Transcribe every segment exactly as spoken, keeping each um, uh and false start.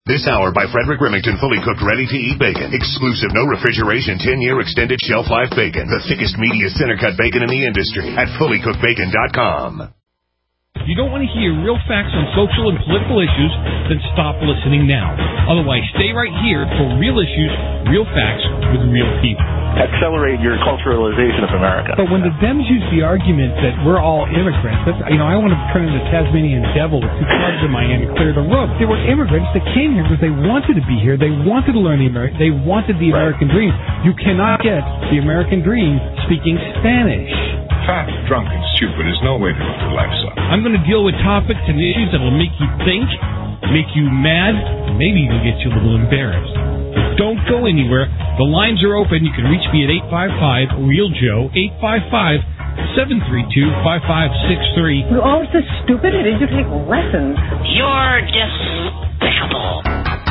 This hour by Frederick Remington, fully cooked, ready-to-eat bacon. Exclusive, no refrigeration, ten-year extended shelf life bacon. The thickest, meatiest, center-cut bacon in the industry at fully cooked bacon dot com. If you don't want to hear real facts on social and political issues, then stop listening now. Otherwise, stay right here for real issues, real facts with real people. Accelerate your culturalization of America. But when the Dems use the argument that we're all immigrants, that's, you know, I want to turn into Tasmanian devil with two clubs in my hand and clear the road. They were immigrants that came here because they wanted to be here. They wanted to learn the American. They wanted the Right. American dream. You cannot get the American dream speaking Spanish. Fat, drunk, and stupid is no way to live your life, son. I'm going to deal with topics and issues that will make you think, make you mad, and maybe even get you a little embarrassed. But don't go anywhere. The lines are open. You can reach me at eight five five, real joe, eight five five, seven three two, five five six three. You're all so stupid. Did you take lessons? You're despicable.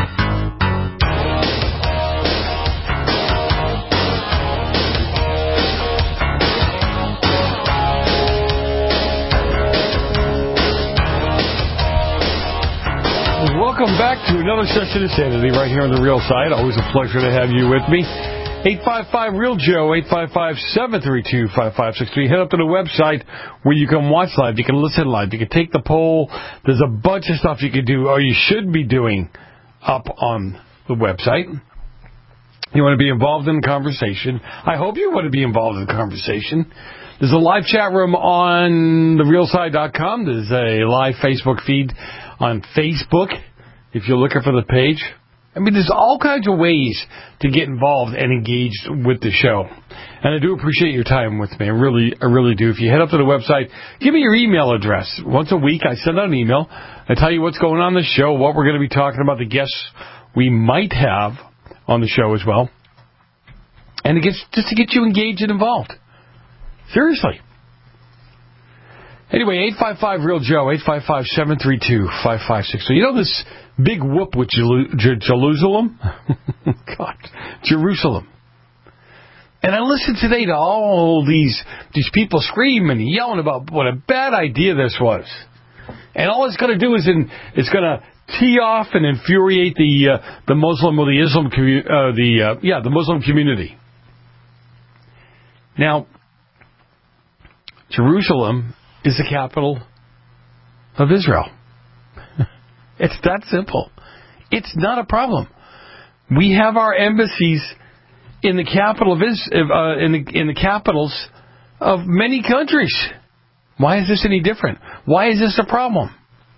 Welcome back to another session of Sanity right here on The Real Side. Always a pleasure to have you with me. eight five five, real joe, eight five five, seven three two, five five six three. Head up to the website where you can watch live, you can listen live, you can take the poll. There's a bunch of stuff you can do, or you should be doing, up on the website. You want to be involved in the conversation. I hope you want to be involved in the conversation. There's a live chat room on the real side dot com. There's a live Facebook feed on Facebook, if you're looking for the page. I mean, there's all kinds of ways to get involved and engaged with the show. And I do appreciate your time with me. I really, I really do. If you head up to the website, give me your email address. Once a week, I send out an email. I tell you what's going on in the show, what we're going to be talking about, the guests we might have on the show as well. And it gets, just to get you engaged and involved. Seriously. Anyway, eight five five, real joe, eight five five, seven three two, five five six three. You know this big whoop with Jerusalem? God, Jerusalem. And I listened today to all these these people screaming and yelling about what a bad idea this was. And all it's going to do is in, it's going to tee off and infuriate the uh, the Muslim or the Islam commu- uh, the uh, yeah the Muslim community. Now, Jerusalem is the capital of Israel. It's that simple. It's not a problem. We have our embassies in the capital of Is- uh, in the in the capitals of many countries. Why is this any different? Why is this a problem?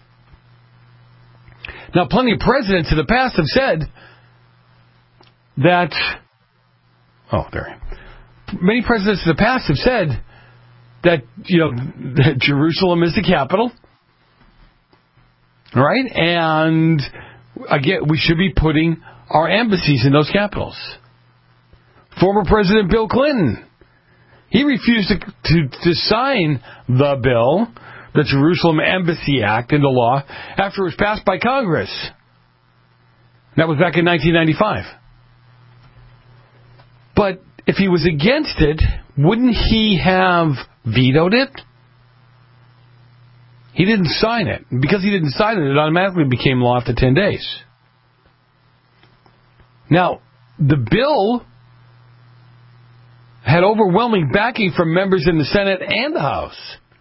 Now, plenty of presidents in the past have said that. Oh, there. Many presidents in the past have said that, you know, that Jerusalem is the capital, right? And again, we should be putting our embassies in those capitals. Former President Bill Clinton, he refused to, to, to sign the bill, the Jerusalem Embassy Act, into law after it was passed by Congress. That was back in nineteen ninety-five. But if he was against it, wouldn't he have vetoed it? He didn't sign it. Because he didn't sign it, it automatically became law after ten days. Now, the bill had overwhelming backing from members in the Senate and the House.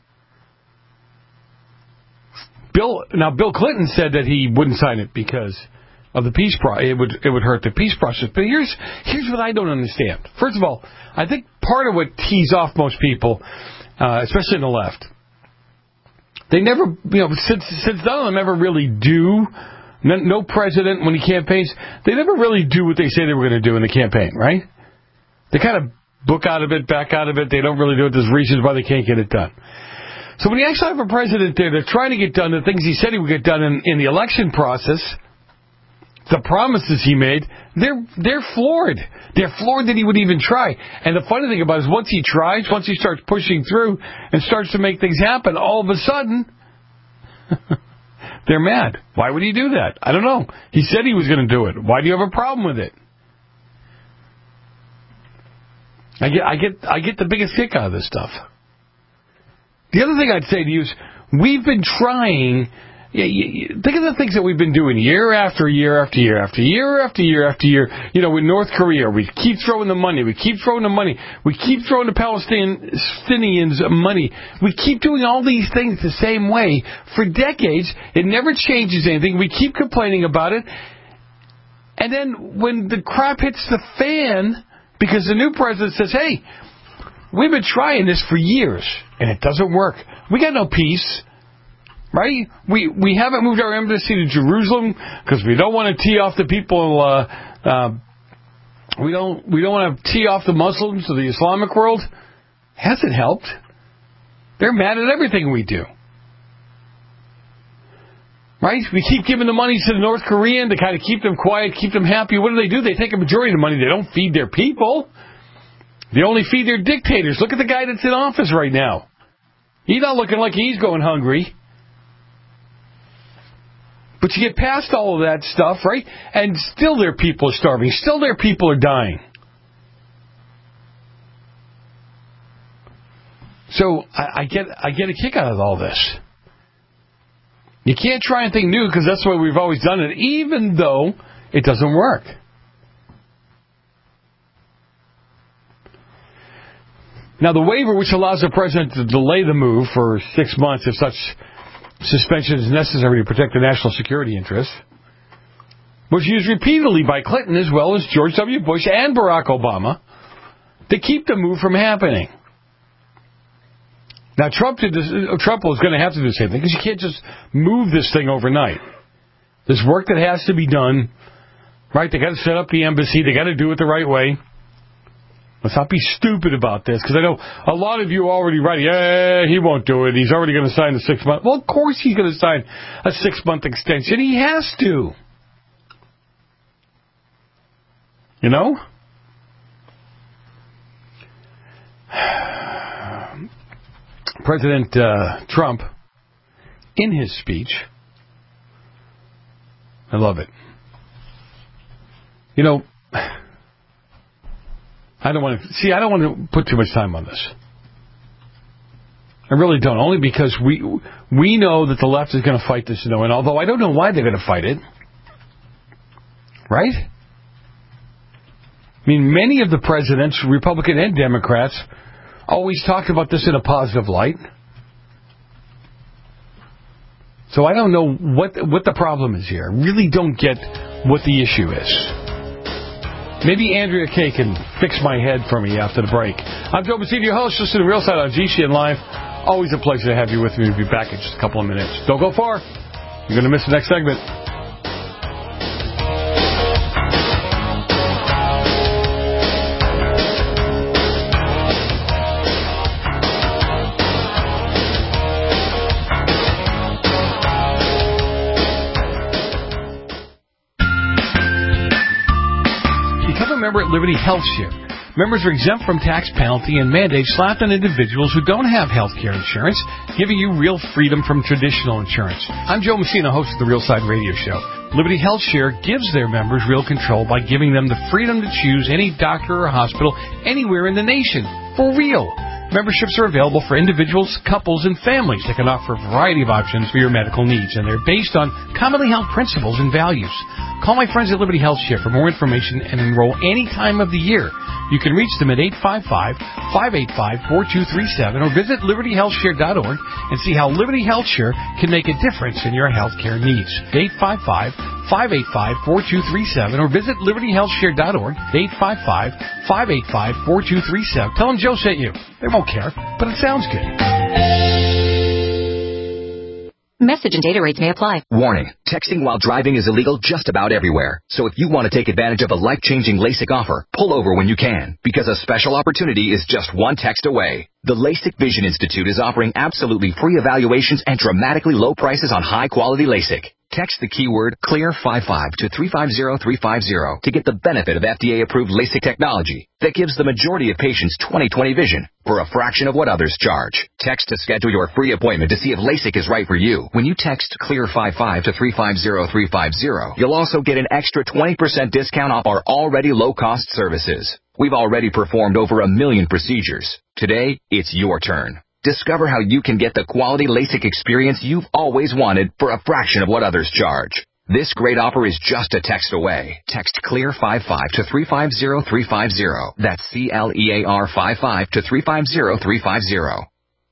Bill, now, Bill Clinton said that he wouldn't sign it because of the peace process. It would, it would hurt the peace process. But here's, here's what I don't understand. First of all, I think part of what tees off most people, uh, especially in the left, they never, you know, since, since none of them ever really do, no, no president, when he campaigns, they never really do what they say they were going to do in the campaign, right? They kind of book out of it, back out of it. They don't really do it. There's reasons why they can't get it done. So when you actually have a president there that's trying to get done the things he said he would get done in, in the election process, the promises he made, they're they're floored. They're floored that he would even try. And the funny thing about it is once he tries, once he starts pushing through and starts to make things happen, all of a sudden, they're mad. Why would he do that? I don't know. He said he was going to do it. Why do you have a problem with it? I get, I get, I get the biggest kick out of this stuff. The other thing I'd say to you is we've been trying Yeah, you, think of the things that we've been doing year after year after year after year after year after year. You know, with North Korea, we keep throwing the money. We keep throwing the money. We keep throwing the Palestinians money. We keep doing all these things the same way for decades. It never changes anything. We keep complaining about it. And then when the crap hits the fan, because the new president says, hey, we've been trying this for years, and it doesn't work. We got no peace. Right? We we haven't moved our embassy to Jerusalem because we don't want to tee off the people. Uh, uh, we don't we don't want to tee off the Muslims or the Islamic world. Hasn't helped. They're mad at everything we do. Right? We keep giving the money to the North Korean to kind of keep them quiet, keep them happy. What do they do? They take a majority of the money. They don't feed their people. They only feed their dictators. Look at the guy that's in office right now. He's not looking like he's going hungry. But you get past all of that stuff, right? And still their people are starving. Still their people are dying. So I, I get I get a kick out of all this. You can't try anything new because that's the way we've always done it, even though it doesn't work. Now, the waiver, which allows the president to delay the move for six months if such suspension is necessary to protect the national security interests, was used repeatedly by Clinton as well as George W. Bush and Barack Obama to keep the move from happening. Now, Trump, did this, Trump was going to have to do the same thing because you can't just move this thing overnight. There's work that has to be done, right? They got to set up the embassy. They got to do it the right way. Let's not be stupid about this, because I know a lot of you are already writing, yeah, he won't do it. He's already going to sign the six-month. Well, of course he's going to sign a six-month extension. He has to. You know? President uh, Trump, in his speech, I love it. You know, I don't want to see. I don't want to put too much time on this. I really don't. Only because we we know that the left is going to fight this, you know. And although I don't know why they're going to fight it, right? I mean, many of the presidents, Republican and Democrats, always talked about this in a positive light. So I don't know what what the problem is here. I really don't get what the issue is. Maybe Andrea Kay can fix my head for me after the break. I'm Joe Bacino, your host. Listen to Real Side on G C N Live. Always a pleasure to have you with me. We'll be back in just a couple of minutes. Don't go far. You're going to miss the next segment. Member at Liberty Health Share. Members are exempt from tax penalty and mandates slapped on individuals who don't have health care insurance, giving you real freedom from traditional insurance. I'm Joe Messina, host of the Real Side Radio Show. Liberty Health Share gives their members real control by giving them the freedom to choose any doctor or hospital anywhere in the nation. For real. Memberships are available for individuals, couples, and families that can offer a variety of options for your medical needs, and they're based on commonly held principles and values. Call my friends at Liberty Health Share for more information and enroll any time of the year. You can reach them at eight five five, five eight five, four two three seven or visit liberty health share dot org and see how Liberty Health Share can make a difference in your health care needs. eight five five, five eight five, four two three seven or visit liberty health share dot org, eight five five, five eight five, four two three seven. Tell them Joe sent you. They won't care, but it sounds good. Message and data rates may apply. Warning. Texting while driving is illegal just about everywhere. So if you want to take advantage of a life-changing LASIK offer, pull over when you can, because a special opportunity is just one text away. The LASIK Vision Institute is offering absolutely free evaluations and dramatically low prices on high-quality LASIK. Text the keyword CLEAR fifty-five to three five zero three five zero to get the benefit of F D A-approved LASIK technology that gives the majority of patients twenty twenty vision for a fraction of what others charge. Text to schedule your free appointment to see if LASIK is right for you. When you text CLEAR fifty-five to three five zero three five zero, you'll also get an extra twenty percent discount off our already low-cost services. We've already performed over a million procedures. Today, it's your turn. Discover how you can get the quality LASIK experience you've always wanted for a fraction of what others charge. This great offer is just a text away. Text CLEAR fifty-five to three five zero three five zero. That's C L E A R fifty-five to three five zero three five zero.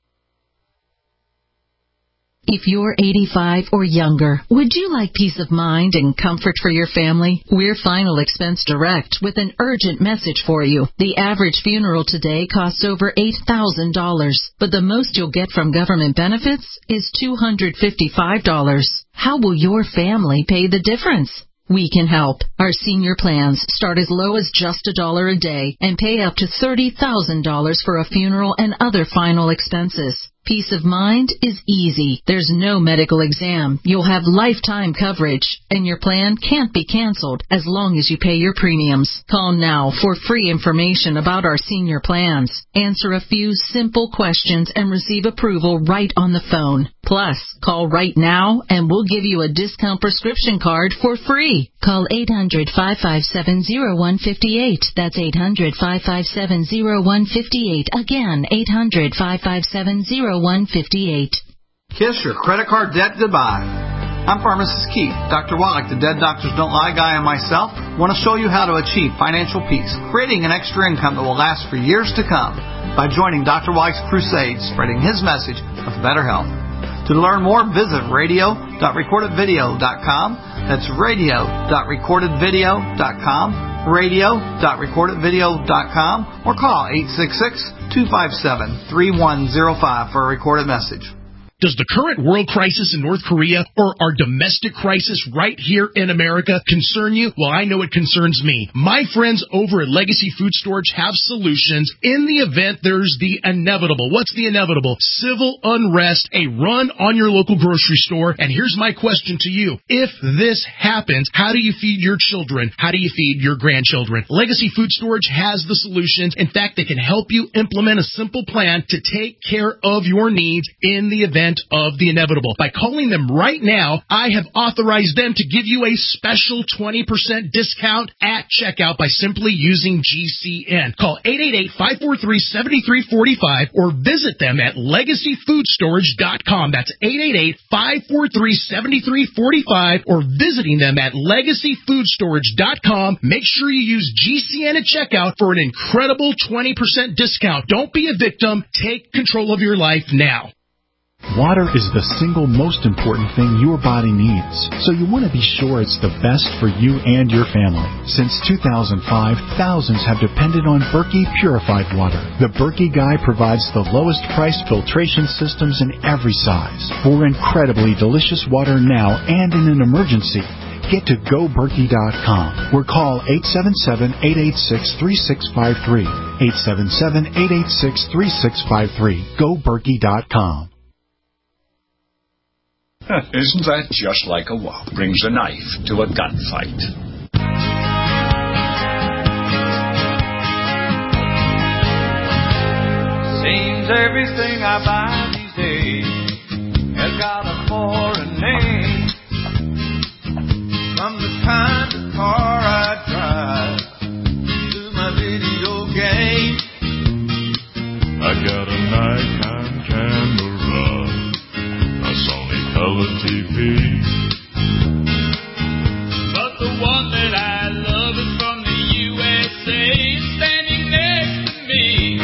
If you're eighty-five or younger, would you like peace of mind and comfort for your family? We're Final Expense Direct with an urgent message for you. The average funeral today costs over eight thousand dollars, but the most you'll get from government benefits is two hundred fifty-five dollars. How will your family pay the difference? We can help. Our senior plans start as low as just a dollar a day and pay up to thirty thousand dollars for a funeral and other final expenses. Peace of mind is easy. There's no medical exam. You'll have lifetime coverage, and your plan can't be canceled as long as you pay your premiums. Call now for free information about our senior plans. Answer a few simple questions and receive approval right on the phone. Plus, call right now and we'll give you a discount prescription card for free. Call eight hundred, five five seven, zero one five eight. That's eight hundred, five five seven, zero one five eight. Again, eight hundred, five five seven, zero one five eight. Kiss your credit card debt goodbye. I'm Pharmacist Keith. Doctor Wallach, the Dead Doctors Don't Lie guy, and myself want to show you how to achieve financial peace, creating an extra income that will last for years to come by joining Doctor Wallach's crusade, spreading his message of better health. To learn more, visit radio dot recorded video dot com. That's radio dot recorded video dot com, radio dot recorded video dot com, or call eight six six, two five seven, three one zero five for a recorded message. Does the current world crisis in North Korea or our domestic crisis right here in America concern you? Well, I know it concerns me. My friends over at Legacy Food Storage have solutions in the event there's the inevitable. What's the inevitable? Civil unrest, a run on your local grocery store. And here's my question to you. If this happens, how do you feed your children? How do you feed your grandchildren? Legacy Food Storage has the solutions. In fact, they can help you implement a simple plan to take care of your needs in the event of the inevitable. By calling them right now, I have authorized them to give you a special twenty percent discount at checkout by simply using G C N. Call eight eight eight, five four three, seven three four five or visit them at legacy food storage dot com. That's eight eight eight, five four three, seven three four five or visiting them at legacy food storage dot com. Make sure you use G C N at checkout for an incredible twenty percent discount. Don't be a victim. Take control of your life now. Water is the single most important thing your body needs, so you want to be sure it's the best for you and your family. Since two thousand five, thousands have depended on Berkey Purified Water. The Berkey Guy provides the lowest priced filtration systems in every size. For incredibly delicious water now and in an emergency, get to go berkey dot com or call eight seven seven, eight eight six, three six five three. eight seven seven, eight eight six, three six five three. go berkey dot com. Isn't that just like a wop? Brings a knife to a gunfight. Seems everything I buy these days has got a foreign name. From the kind of car I drive to my video game. I got a Nikon camera, a Sony color T V, but the one that I love is from the U S A, standing next to me.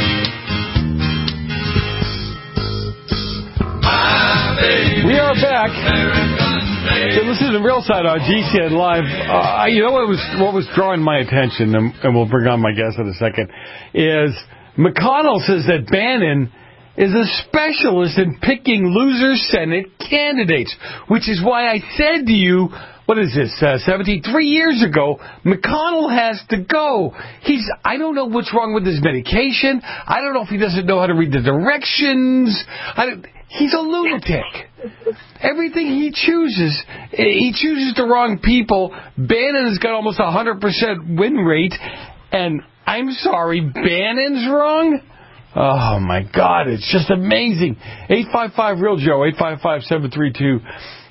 My baby, we are back. You're listening to Real Side on G C N Live. Uh, you know what was what was drawing my attention, and, and we'll bring on my guest in a second, is McConnell says that Bannon is a specialist in picking loser Senate candidates, which is why I said to you, what is this, uh, seventy-three years ago, McConnell has to go. He's, I don't know what's wrong with his medication. I don't know if he doesn't know how to read the directions. I don't, he's a lunatic. Everything he chooses, he chooses the wrong people. Bannon has got almost a one hundred percent win rate, and I'm sorry, Bannon's wrong? Oh, my God, it's just amazing. eight five five, real Joe, eight five five, seven three two,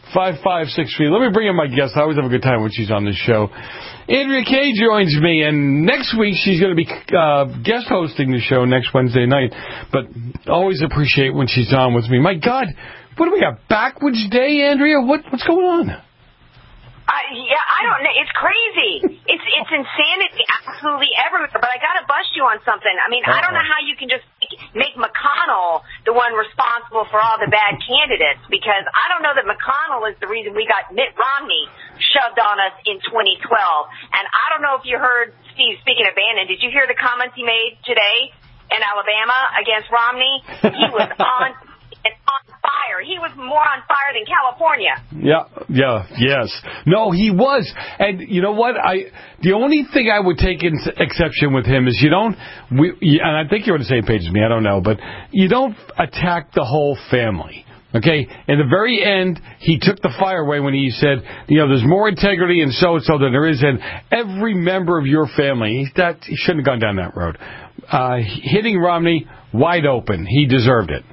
five five six three. Let me bring in my guest. I always have a good time when she's on this show. Andrea Kaye joins me, and next week she's going to be uh, guest hosting the show next Wednesday night. But always appreciate when she's on with me. My God, what do we got? Backwards Day, Andrea? What What's going on? Uh, yeah, I don't know. It's crazy. It's it's insanity absolutely everywhere. But I got to bust you on something. I mean, Uh-oh. I don't know how you can just make McConnell the one responsible for all the bad candidates, because I don't know that McConnell is the reason we got Mitt Romney shoved on us in twenty twelve. And I don't know if you heard, Steve, speaking of Bannon, did you hear the comments he made today in Alabama against Romney? He was on... It's on fire. He was more on fire than California. Yeah, yeah, yes. No, he was. And you know what? I the only thing I would take in exception with him is you don't, we, and I think you're on the same page as me, I don't know, but you don't attack the whole family. Okay? In the very end, he took the fire away when he said, you know, there's more integrity in so-and-so than there is in every member of your family. That, he shouldn't have gone down that road. Uh, hitting Romney wide open. He deserved it.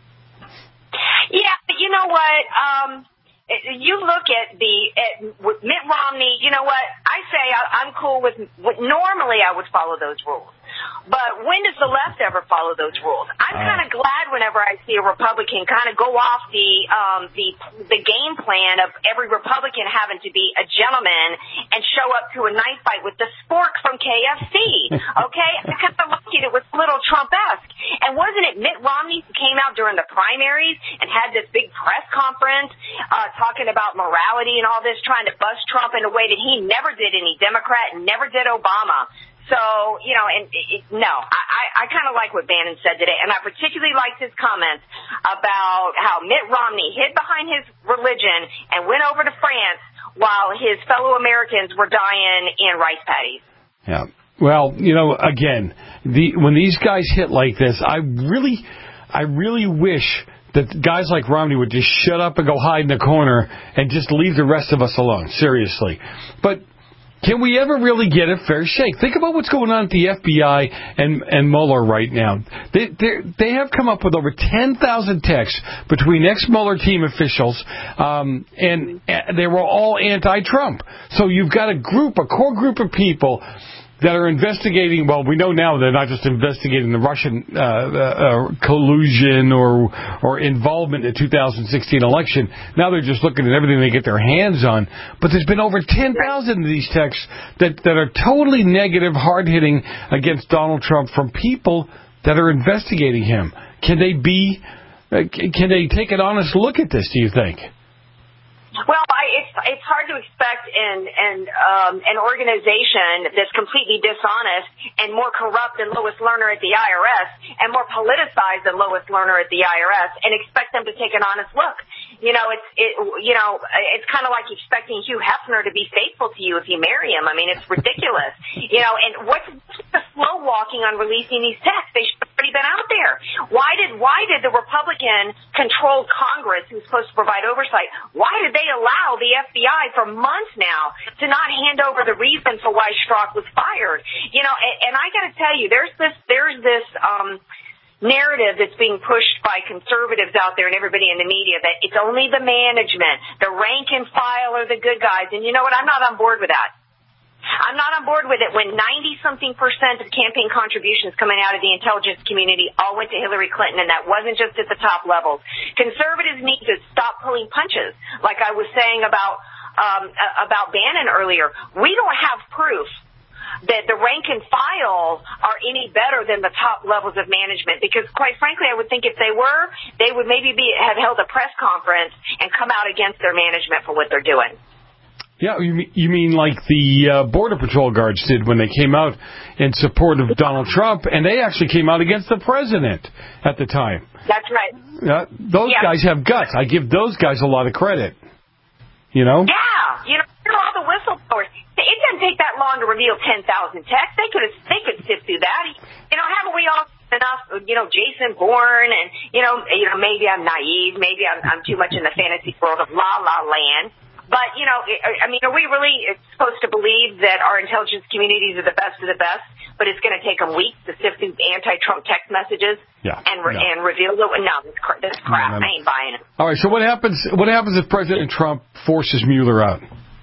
Yeah, but you know what? Um, you look at the at Mitt Romney. You know what? I say I, I'm cool with. Normally, I would follow those rules. But when does the left ever follow those rules? I'm kind of glad whenever I see a Republican kind of go off the um, the the game plan of every Republican having to be a gentleman and show up to a knife fight with the spork from K F C. Okay, I kind of like it. It was a little Trump-esque. And wasn't it Mitt Romney who came out during the primaries and had this big press conference uh, talking about morality and all this, trying to bust Trump in a way that he never did any Democrat and never did Obama? So, you know, and it, it, no, I, I kind of like what Bannon said today, and I particularly liked his comments about how Mitt Romney hid behind his religion and went over to France while his fellow Americans were dying in rice paddies. Yeah. Well, you know, again, the when these guys hit like this, I really, I really wish that guys like Romney would just shut up and go hide in the corner and just leave the rest of us alone, seriously. But can we ever really get a fair shake? Think about what's going on at the F B I and, and Mueller right now. They they have come up with over ten thousand texts between ex-Mueller team officials, um, and they were all anti-Trump. So you've got a group, a core group of people that are investigating. Well, we know now they're not just investigating the Russian uh, uh, collusion or or involvement in the two thousand sixteen election. Now they're just looking at everything they get their hands on. But there's been over ten thousand of these texts that, that are totally negative, hard-hitting against Donald Trump from people that are investigating him. Can they be? Uh, can they take an honest look at this, do you think? Well, I, it's it's hard to expect an an um, an organization that's completely dishonest and more corrupt than Lois Lerner at the I R S and more politicized than Lois Lerner at the I R S and expect them to take an honest look. You know, it's it you know it's kind of like expecting Hugh Hefner to be faithful to you if you marry him. I mean, it's ridiculous. You know, and what's the slow walking on releasing these texts? They should have already been out there. Why did why did the Republican controlled Congress, who's supposed to provide oversight, why did they allow the F B I for months now to not hand over the reason for why Strzok was fired? You know, and, and I got to tell you, there's this there's this um, narrative that's being pushed by conservatives out there and everybody in the media that it's only the management, the rank and file are the good guys. And you know what? I'm not on board with that. I'm not on board with it when ninety-something percent of campaign contributions coming out of the intelligence community all went to Hillary Clinton, and that wasn't just at the top levels. Conservatives need to stop pulling punches, like I was saying about um, about Bannon earlier. We don't have proof that the rank and file are any better than the top levels of management, because quite frankly, I would think if they were, they would maybe be have held a press conference and come out against their management for what they're doing. Yeah, you mean, you mean like the uh, Border Patrol guards did when they came out in support of Donald Trump, and they actually came out against the president at the time. That's right. Uh, those yeah. guys have guts. I give those guys a lot of credit. You know? Yeah. You know, all the whistleblowers. It doesn't take that long to reveal ten thousand texts. They could they could sift through that. You know, haven't we all enough, you know, Jason Bourne and, you know, you know, maybe I'm naive. Maybe I'm, I'm too much in the fantasy world of La La Land. But, you know, I mean, are we really supposed to believe that our intelligence communities are the best of the best, but it's going to take them weeks to sift through anti-Trump text messages yeah, and re- no. and reveal that. No, that's, cr- that's crap. No, no, no. I ain't buying it. All right, so what happens? What happens if President Trump forces Mueller out?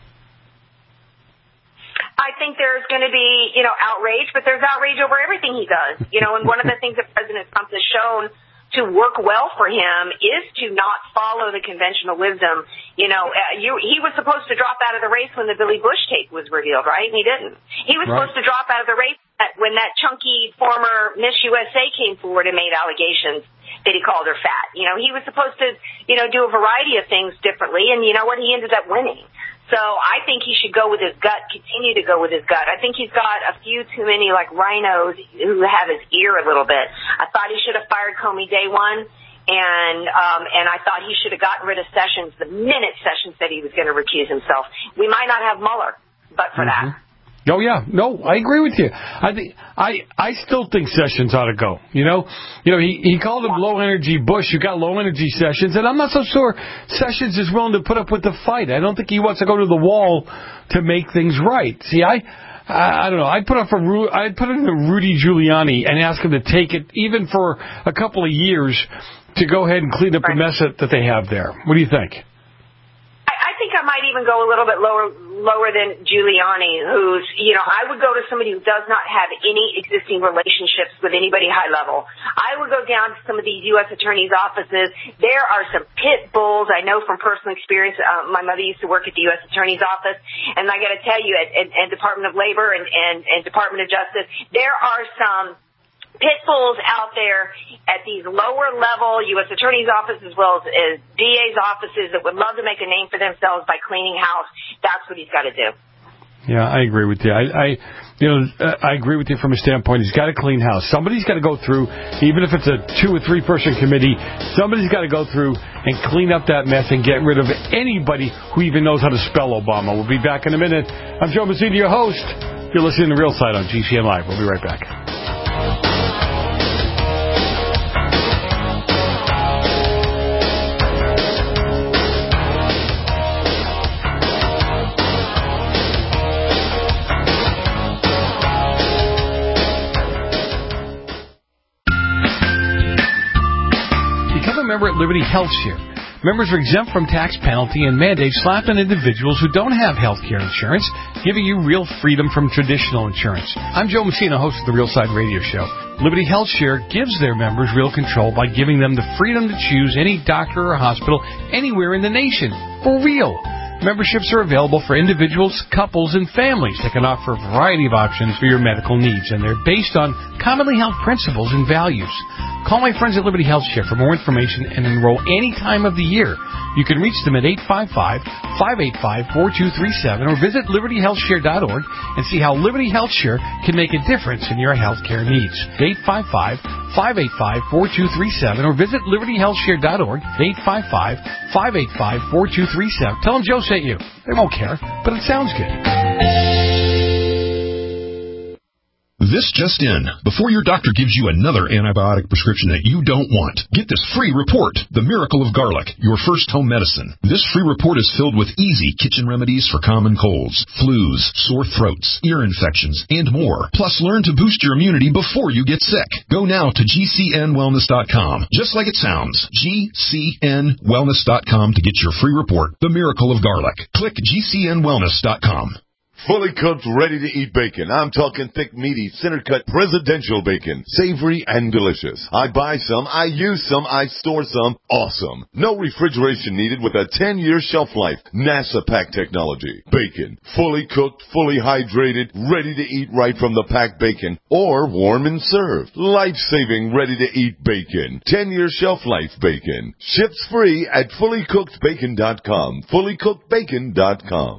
I think there's going to be, you know, outrage, but there's outrage over everything he does. You know, and one of the things that President Trump has shown to work well for him is to not follow the conventional wisdom. You know, uh, you, he was supposed to drop out of the race when the Billy Bush tape was revealed, right? And he didn't. He was right. supposed to drop out of the race when that chunky former Miss U S A came forward and made allegations that he called her fat. You know, he was supposed to, you know, do a variety of things differently, and you know what? He ended up winning. So I think he should go with his gut, continue to go with his gut. I think he's got a few too many, like, rhinos who have his ear a little bit. I thought he should have fired Comey day one, and um, and I thought he should have gotten rid of Sessions the minute Sessions said he was going to recuse himself. We might not have Mueller, but for mm-hmm. that. Oh, yeah. No, I agree with you. I think I I still think Sessions ought to go. You know, you know, he, he called him low-energy Bush. You got low-energy Sessions, and I'm not so sure Sessions is willing to put up with the fight. I don't think he wants to go to the wall to make things right. See, I I, I don't know. I'd put up for Ru- I'd put in a Rudy Giuliani and ask him to take it, even for a couple of years, to go ahead and clean up right. the mess that, that they have there. What do you think? I think I might even go a little bit lower lower than Giuliani, who's, you know, I would go to somebody who does not have any existing relationships with anybody high level. I would go down to some of these U S attorneys' offices. There are some pit bulls. I know from personal experience. Uh, my mother used to work at the U S attorney's office, and I got to tell you, at, at, at Department of Labor and, and, and Department of Justice, there are some pit bulls out there at these lower level U S attorney's offices as well as, as D A's offices that would love to make a name for themselves by cleaning house. That's what he's got to do. Yeah, I agree with you. I, I you know, I agree with you from a standpoint. He's got to clean house. Somebody's got to go through, even if it's a two or three person committee, somebody's got to go through and clean up that mess and get rid of anybody who even knows how to spell Obama. We'll be back in a minute. I'm Joe Messina, your host. You're listening to Real Side on G C N Live. We'll be right back. Member at Liberty Health Share. Members are exempt from tax penalty and mandates slapped on individuals who don't have health care insurance, giving you real freedom from traditional insurance. I'm Joe Messina, host of the Real Side Radio Show. Liberty Health Share gives their members real control by giving them the freedom to choose any doctor or hospital anywhere in the nation. For real. Memberships are available for individuals, couples, and families that can offer a variety of options for your medical needs, and they're based on commonly held principles and values. Call my friends at Liberty Health Share for more information and enroll any time of the year. You can reach them at eight five five, five eight five, four two three seven or visit liberty health share dot org and see how Liberty Health Share can make a difference in your health care needs. eight five five, five eight five, four two three seven or visit liberty health share dot org, eight five five, five eight five, four two three seven. Tell them Joe sent you. They won't care, but it sounds good. This just in. Before your doctor gives you another antibiotic prescription that you don't want, get this free report, The Miracle of Garlic, your first home medicine. This free report is filled with easy kitchen remedies for common colds, flus, sore throats, ear infections, and more. Plus, learn to boost your immunity before you get sick. Go now to G C N wellness dot com. Just like it sounds, G C N wellness dot com to get your free report, The Miracle of Garlic. Click G C N wellness dot com. Fully cooked, ready-to-eat bacon. I'm talking thick, meaty, center-cut presidential bacon. Savory and delicious. I buy some, I use some, I store some. Awesome. No refrigeration needed with a ten-year shelf life. NASA pack technology. Bacon. Fully cooked, fully hydrated, ready to eat right from the packed bacon. Or warm and served. Life-saving, ready-to-eat bacon. ten-year shelf life bacon. Ships free at fully cooked bacon dot com. fully cooked bacon dot com.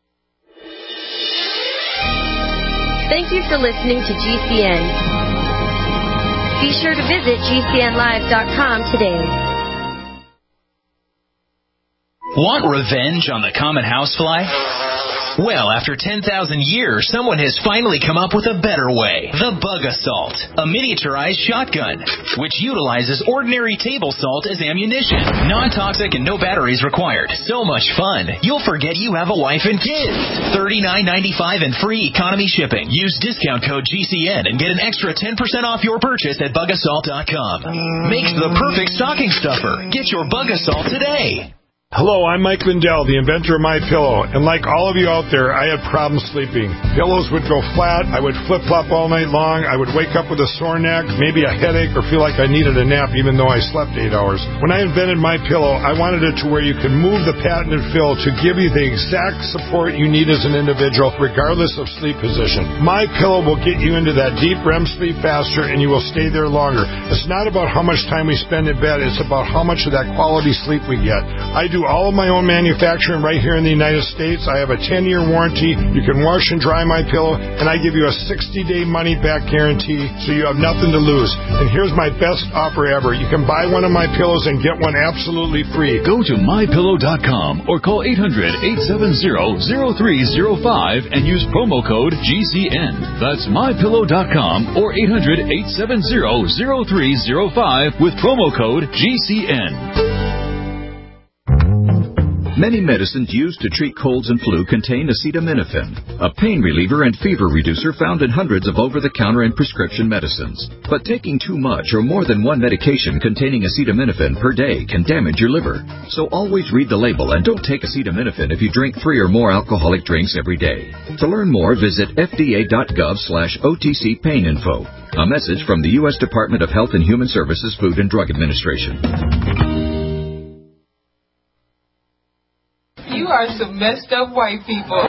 Thank you for listening to G C N. Be sure to visit G C N live dot com today. Want revenge on the common housefly? Well, after ten thousand years, someone has finally come up with a better way. The Bug Assault, a miniaturized shotgun, which utilizes ordinary table salt as ammunition. Non-toxic and no batteries required. So much fun, you'll forget you have a wife and kids. thirty-nine ninety-five and free economy shipping. Use discount code G C N and get an extra ten percent off your purchase at bug assault dot com. Makes the perfect stocking stuffer. Get your Bug Assault today. Hello, I'm Mike Lindell, the inventor of MyPillow, and like all of you out there, I had problems sleeping. Pillows would go flat, I would flip-flop all night long, I would wake up with a sore neck, maybe a headache, or feel like I needed a nap even though I slept eight hours. When I invented MyPillow, I wanted it to where you could move the patented fill to give you the exact support you need as an individual, regardless of sleep position. MyPillow will get you into that deep R E M sleep faster, and you will stay there longer. It's not about how much time we spend in bed, it's about how much of that quality sleep we get. I do all of my own manufacturing right here in the United States. I have a ten-year warranty. You can wash and dry my pillow, and I give you a sixty-day money-back guarantee, so you have nothing to lose. And here's my best offer ever. You can buy one of my pillows and get one absolutely free. Go to my pillow dot com or call eight hundred, eight seven zero, zero three zero five and use promo code G C N. That's my pillow dot com or eight hundred, eight seven zero, zero three zero five with promo code G C N. Many medicines used to treat colds and flu contain acetaminophen, a pain reliever and fever reducer found in hundreds of over-the-counter and prescription medicines. But taking too much or more than one medication containing acetaminophen per day can damage your liver. So always read the label and don't take acetaminophen if you drink three or more alcoholic drinks every day. To learn more, visit F D A dot gov slash O T C pain info. A message from the U S Department of Health and Human Services Food and Drug Administration. You are some messed up white people.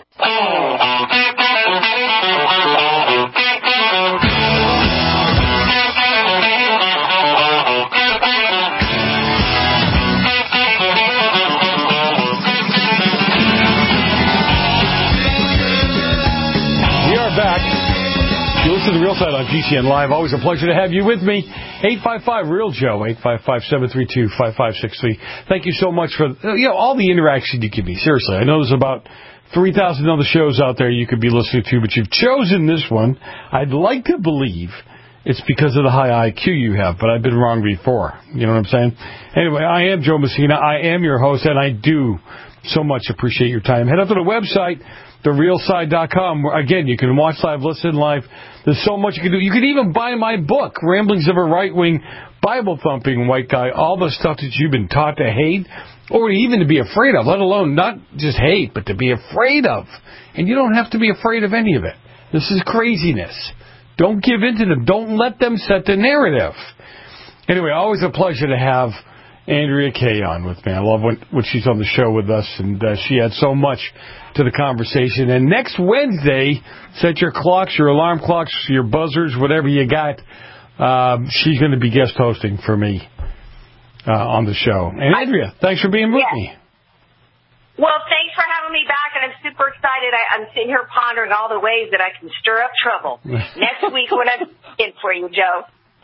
We are back. You listen to The Real Side on G C N Live. Always a pleasure to have you with me. eight five five, real Joe, eight five five, seven three two, five five six three. Thank you so much for you know all the interaction you give me. Seriously, I know there's about three thousand other shows out there you could be listening to, but you've chosen this one. I'd like to believe it's because of the high I Q you have, but I've been wrong before. You know what I'm saying? Anyway, I am Joe Messina. I am your host, and I do so much appreciate your time. Head up to the website, the real side dot com, where, again, you can watch live, listen live. There's so much you can do. You can even buy my book, Ramblings of a Right-Wing Bible-Thumping White Guy, all the stuff that you've been taught to hate, or even to be afraid of, let alone not just hate, but to be afraid of. And you don't have to be afraid of any of it. This is craziness. Don't give in to them. Don't let them set the narrative. Anyway, always a pleasure to have Andrea Kaye on with me. I love when, when she's on the show with us, and uh, she adds so much to the conversation. And next Wednesday, set your clocks, your alarm clocks, your buzzers, whatever you got. Um, she's going to be guest hosting for me uh, on the show. And Andrea, thanks for being with yeah. me. Well, thanks for having me back, and I'm super excited. I, I'm sitting here pondering all the ways that I can stir up trouble next week when I'm in for you, Joe.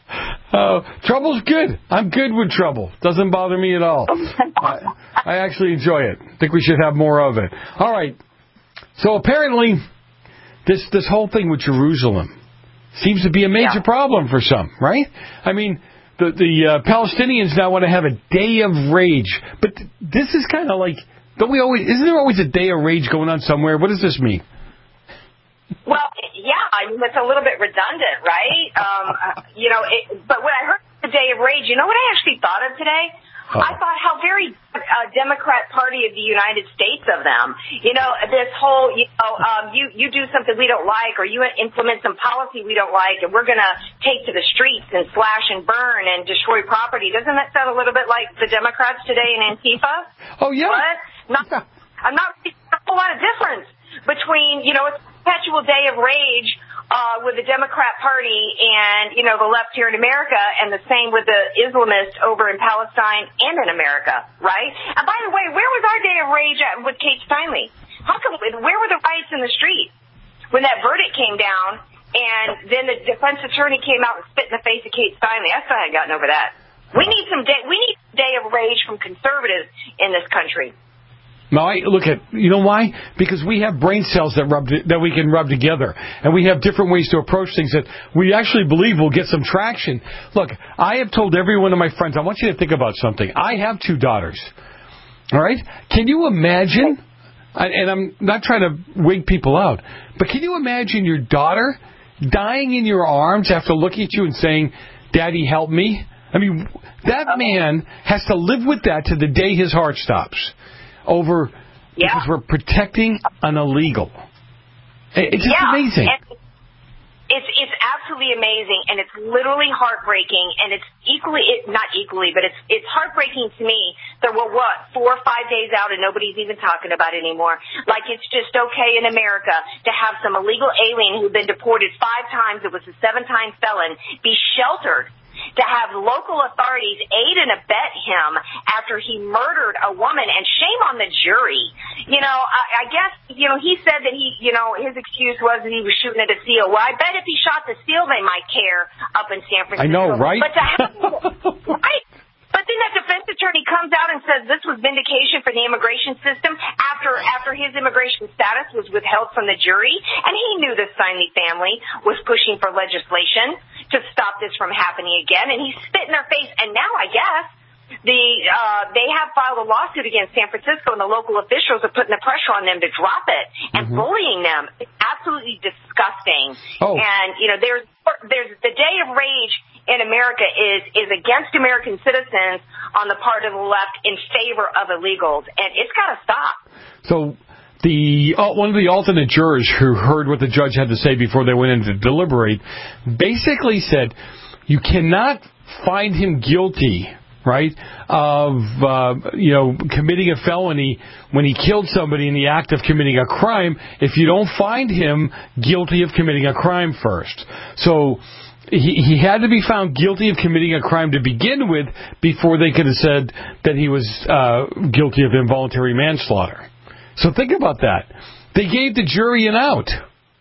Uh, trouble's good. I'm good with trouble. Doesn't bother me at all. I, I actually enjoy it. I think we should have more of it. All right. So apparently, this this whole thing with Jerusalem seems to be a major yeah. problem for some, right? I mean, the the uh, Palestinians now want to have a day of rage, but this is kind of like, don't we always? Isn't there always a day of rage going on somewhere? What does this mean? Well, yeah, I mean, it's a little bit redundant, right? Um, you know, it, but when I heard the Day of Rage, you know what I actually thought of today? Uh-oh. I thought how very uh, Democrat Party of the United States of them. You know, this whole, you know, um, you, you do something we don't like, or you implement some policy we don't like, and we're going to take to the streets and slash and burn and destroy property. Doesn't that sound a little bit like the Democrats today in Antifa? Oh, yeah. What? Not, I'm not seeing a whole lot of difference between, you know, it's perpetual day of rage uh, with the Democrat Party and, you know, the left here in America, and the same with the Islamists over in Palestine and in America, right? And by the way, where was our day of rage at with Kate Steinle? How come, where were the riots in the street when that verdict came down and then the defense attorney came out and spit in the face of Kate Steinle? I still haven't gotten over that. We need some day, we need a day of rage from conservatives in this country. No, I, look at, you know why? Because we have brain cells that rub that we can rub together, and we have different ways to approach things that we actually believe will get some traction. Look, I have told every one of my friends, I want you to think about something. I have two daughters, all right? Can you imagine, and I'm not trying to wig people out, but can you imagine your daughter dying in your arms after looking at you and saying, Daddy, help me? I mean, that man has to live with that to the day his heart stops. Over yeah. because we're protecting an illegal. It's just yeah. amazing. And it's it's absolutely amazing, and it's literally heartbreaking, and it's equally it, not equally, but it's it's heartbreaking to me that we're what four or five days out and nobody's even talking about it anymore. Like it's just okay in America to have some illegal alien who'd been deported five times, it was a seven-time felon, be sheltered. To have local authorities aid and abet him after he murdered a woman, and shame on the jury. You know, I, I guess, you know, he said that he, you know, his excuse was that he was shooting at a seal. Well, I bet if he shot the seal, they might care up in San Francisco. I know, right? But to have, right? But then that defense attorney comes out and says this was vindication for the immigration system after after his immigration status was withheld from the jury, and he knew the Steinle family was pushing for legislation to stop this from happening again, and he spit in their face. And now I guess the uh, they have filed a lawsuit against San Francisco, and the local officials are putting the pressure on them to drop it and mm-hmm. bullying them. It's absolutely disgusting. Oh. And you know, there's there's the day of rage in America is is against American citizens on the part of the left in favor of illegals, and it's got to stop. So the uh, one of the alternate jurors who heard what the judge had to say before they went in to deliberate basically said, you cannot find him guilty, right, of, uh, you know, committing a felony when he killed somebody in the act of committing a crime if you don't find him guilty of committing a crime first. So He, he had to be found guilty of committing a crime to begin with before they could have said that he was uh, guilty of involuntary manslaughter. So think about that. They gave the jury an out.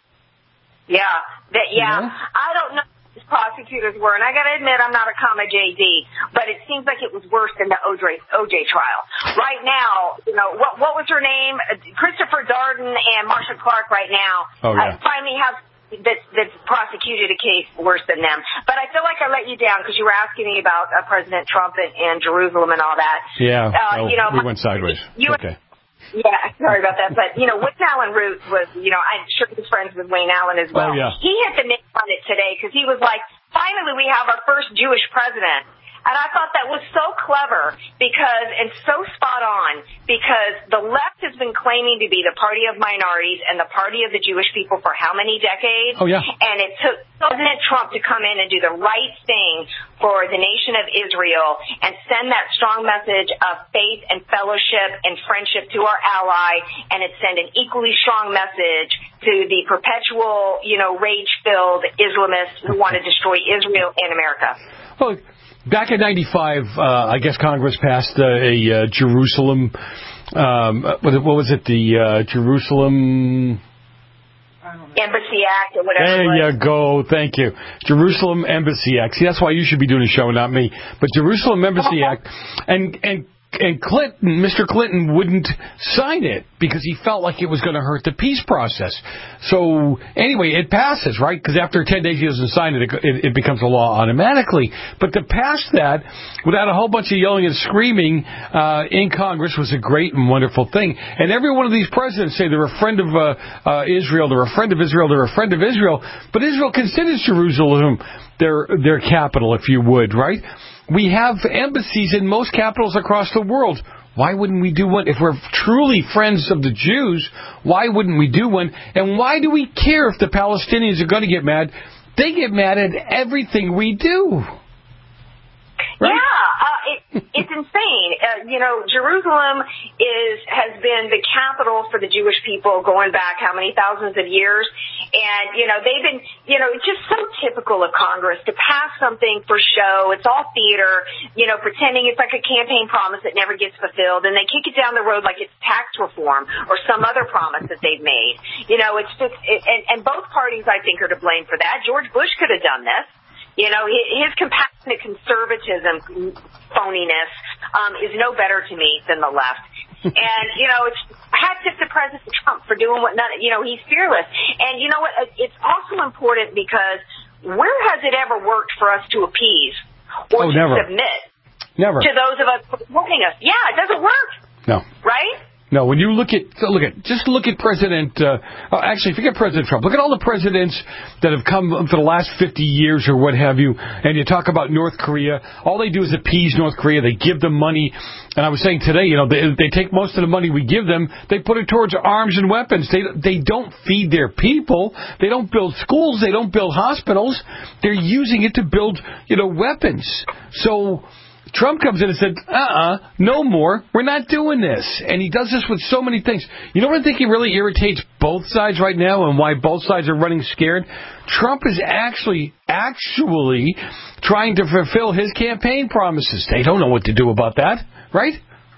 Yeah, that, yeah. yeah. I don't know who these prosecutors were, and I got to admit I'm not a comma J D, but it seems like it was worse than the O J, O J trial. Right now, you know, what what was her name? Christopher Darden and Marsha Clark right now oh, yeah. uh, finally have That's, that's prosecuted a case worse than them. But I feel like I let you down because you were asking me about uh, President Trump and, and Jerusalem and all that. Yeah, uh, oh, you know, we went sideways. You, okay. Yeah, sorry about that. But, you know, Wayne Allen Root was, you know, I'm sure he's friends with Wayne Allen as well. Oh, yeah. He hit the nail on it today because he was like, finally we have our first Jewish president. And I thought that was so clever because, and so spot on, because the left has been claiming to be the party of minorities and the party of the Jewish people for how many decades? Oh, yeah. And it took President Trump to come in and do the right thing for the nation of Israel and send that strong message of faith and fellowship and friendship to our ally, and it sent an equally strong message to the perpetual, you know, rage-filled Islamists who want to destroy Israel and America. Well, back in ninety-five, uh, I guess Congress passed uh, a uh, Jerusalem, um, what was it, the uh, Jerusalem Embassy Act or whatever. There it was. you go. Thank you. Jerusalem Embassy Act. See, that's why you should be doing a show, not me. But Jerusalem Embassy Act. And, and, and Clinton, Mister Clinton wouldn't sign it because he felt like it was going to hurt the peace process. So anyway, it passes, right? Because after ten days he doesn't sign it, it, it becomes a law automatically. But to pass that without a whole bunch of yelling and screaming uh, in Congress was a great and wonderful thing. And every one of these presidents say they're a friend of uh, uh, Israel, they're a friend of Israel, they're a friend of Israel. But Israel considers Jerusalem their their capital, if you would, right? We have embassies in most capitals across the world. Why wouldn't we do one? If we're truly friends of the Jews, why wouldn't we do one? And why do we care if the Palestinians are going to get mad? They get mad at everything we do. Right? Yeah, uh, it, it's insane. Uh, you know, Jerusalem is has been the capital for the Jewish people going back how many thousands of years. And, you know, they've been, you know, it's just so typical of Congress to pass something for show. It's all theater, you know, pretending it's like a campaign promise that never gets fulfilled. And they kick it down the road like it's tax reform or some other promise that they've made. You know, it's just, it, and, and both parties, I think, are to blame for that. George Bush could have done this. You know, his compassionate conservatism phoniness um, is no better to me than the left. And, you know, it's hats tip to President Trump for doing what, none, you know, he's fearless. And, you know what, it's also important because where has it ever worked for us to appease or oh, to never. submit never. to those of us supporting us? Yeah, it doesn't work. No. Right? No, when you look at, look at, just look at President, uh, oh, actually, forget President Trump. Look at all the presidents that have come for the last fifty years or what have you, and you talk about North Korea. All they do is appease North Korea. They give them money. And I was saying today, you know, they, they take most of the money we give them, they put it towards arms and weapons. They, they don't feed their people. They don't build schools. They don't build hospitals. They're using it to build, you know, weapons. So Trump comes in and said, uh-uh, no more. We're not doing this. And he does this with so many things. You know what I think he really irritates both sides right now and why both sides are running scared? Trump is actually, actually trying to fulfill his campaign promises. They don't know what to do about that, right?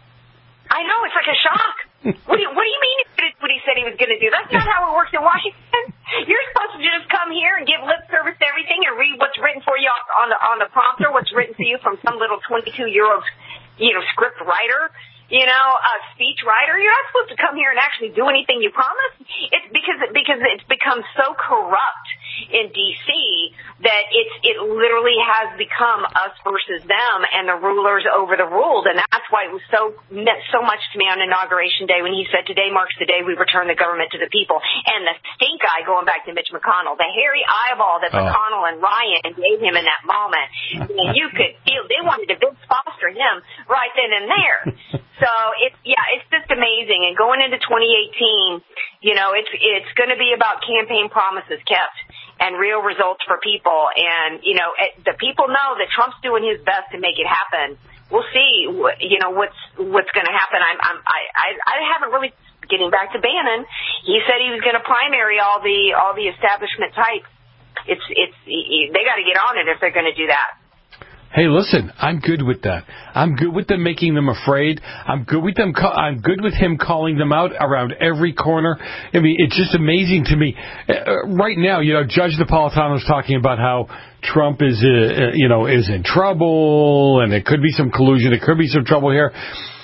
I know. It's like a shock. What do you, what do you mean he did what he said he was going to do? That's not how it works in Washington. You're supposed to just come here and give lip service to everything and read what's written for you on the on the prompter, what's written to you from some little twenty-two-year-old, you know, script writer, you know, a speech writer. You're not supposed to come here and actually do anything you promised. It's because because it's become so corrupt in D C that it's it literally has become us versus them and the rulers over the ruled, and that's why it was so meant so much to me on Inauguration Day when he said, "Today marks the day we return the government to the people." And the stink eye going back to Mitch McConnell, the hairy eyeball that oh. McConnell and Ryan gave him in that moment, and you could feel they wanted to Vince Foster him right then and there. So it's yeah, it's just amazing. And going into twenty eighteen, you know, it's it's going to be about campaign promises kept and real results for people. And, you know, the people know that Trump's doing his best to make it happen. We'll see, you know, what's what's going to happen. I'm, I'm, I, I, I haven't really, getting back to Bannon, he said he was going to primary all the all the establishment types. It's, it's, they got to get on it if they're going to do that. Hey, listen, I'm good with that. I'm good with them making them afraid. I'm good with them. I'm good with him calling them out around every corner. I mean, it's just amazing to me. Uh, right now, you know, Judge Napolitano's talking about how Trump is, uh, you know, is in trouble, and there could be some collusion. There could be some trouble here.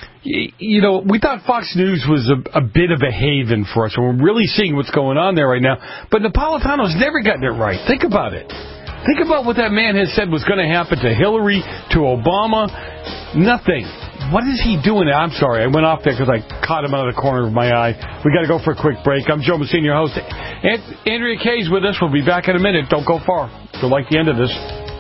You know, we thought Fox News was a, a bit of a haven for us, and we're really seeing what's going on there right now. But Napolitano's never gotten it right. Think about it. Think about what that man has said was going to happen to Hillary, to Obama. Nothing. What is he doing? I'm sorry, I went off there because I caught him out of the corner of my eye. We got to go for a quick break. I'm Joe Messina, your host. And Andrea Kay's with us. We'll be back in a minute. Don't go far. You'll like the end of this.